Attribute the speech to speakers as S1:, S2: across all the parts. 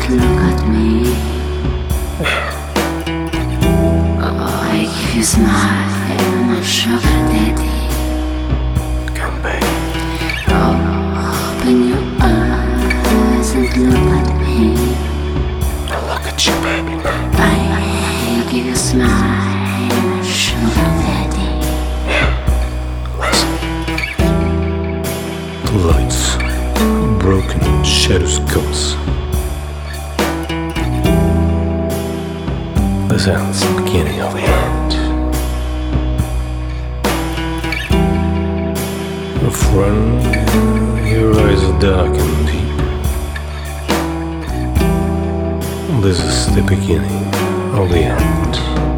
S1: look at me. Oh, I give you smile and I'm sure daddy.
S2: Come baby.
S1: Oh, open your eyes and look at me.
S2: I look at you, baby.
S1: I give you smile and I'm sure daddy.
S2: Listen. The lights, broken shadows comes. This ends the beginning of the end. In front, your eyes are dark and deep. This is the beginning of the end.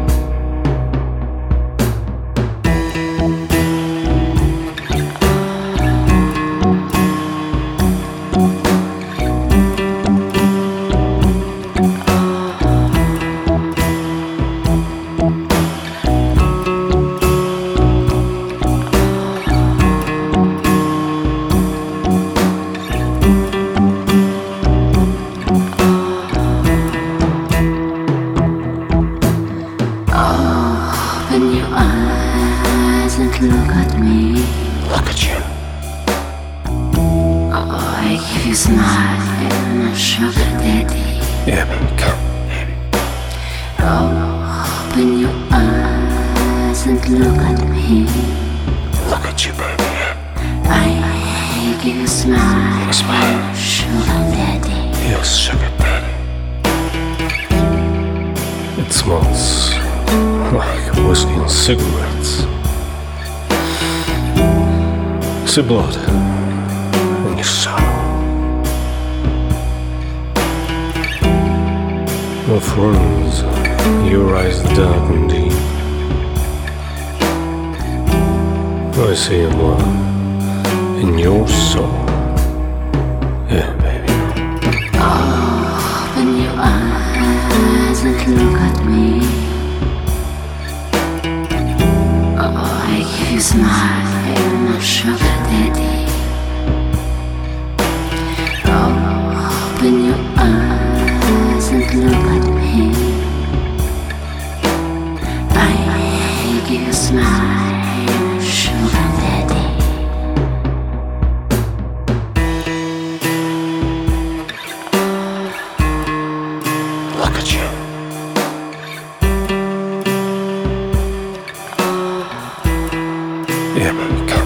S1: Open your eyes and look at me.
S2: Look at you.
S1: Oh, I give you smile and I'm sure daddy.
S2: Yeah, baby, come.
S1: Oh, open your eyes and look at me.
S2: Look at you, baby.
S1: I give you smile,
S2: Smile.
S1: sugar daddy.
S2: Yes, sugar daddy. It smells like whiskey and cigarettes. See blood in your soul. My friends, your eyes dark and deep. I see a blood in your soul. Yeah, baby.
S1: Open your eyes and look at me. Oh, I give you smile and I'm sure daddy. Oh, open your eyes and look at me. I give you smile, sugar daddy.
S2: Look at you. Yeah, baby, come.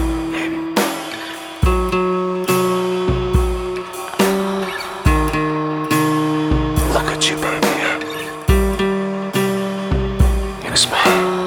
S2: Look at you, baby. You smile.